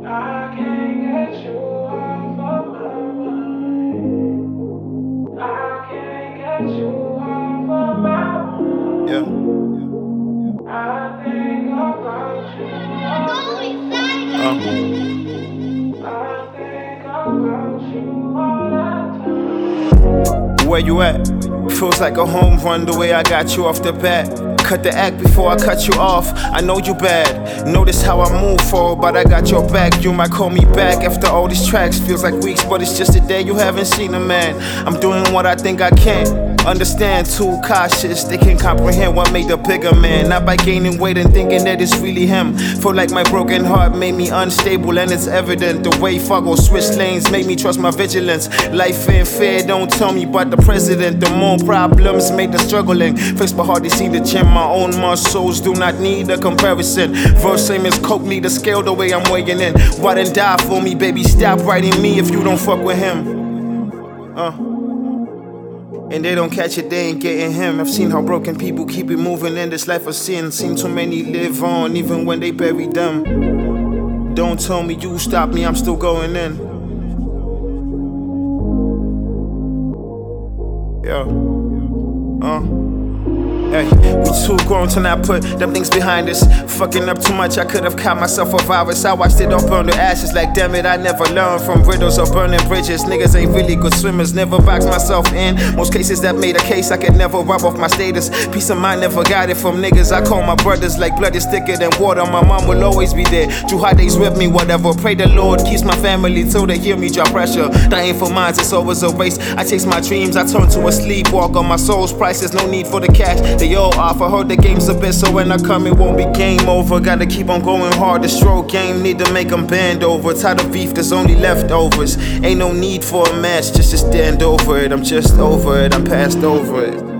I can't get you off of my mind. I can't get you off of my mind. Yeah. I think about you all the time. I think about you all the time. Where you at? Feels like a home run the way I got you off the bat. Cut the act before I cut you off. I know you bad. Notice how I move forward, but I got your back. You might call me back after all these tracks. Feels like weeks, but it's just a day you haven't seen a man. I'm doing what I think I can. Understand, too cautious. They can't comprehend what made the bigger man. Not by gaining weight and thinking that it's really him. Feel like my broken heart made me unstable, and it's evident. The way Fargo switched lanes made me trust my vigilance. Life ain't fair, don't tell me but the president. The more problems made the struggling. Face but hardly see the chin. My own muscles do not need a comparison. Verse same as coke, need a scale the way I'm weighing in. Why didn't die for me, baby? Stop writing me if you don't fuck with him. And they don't catch it, they ain't getting him. I've seen how broken people keep it moving in this life of sin. Seen too many live on even when they bury them. Don't tell me you stop me, I'm still going in. Yeah. Hey, we too grown to not put them things behind us. Fucking up too much, I could've caught myself a virus. I watched it all burn to ashes. Like damn it, I never learned from riddles or burning bridges. Niggas ain't really good swimmers, never box myself in. Most cases that made a case, I could never rub off my status. Peace of mind never got it from niggas. I call my brothers like blood is thicker than water. My mom will always be there. Through hard days with me, whatever. Pray the Lord keeps my family till they hear me drop pressure. Dying for minds, it's always a race. I chase my dreams, I turn to a sleepwalker. My soul's priceless, no need for the cash. They all off, I heard the game's a bit, so when I come it won't be game over. Gotta keep on going hard, the stroke game need to make them bend over. Tired of beef, there's only leftovers. Ain't no need for a match, just to stand over it. I'm just over it, I'm past over it.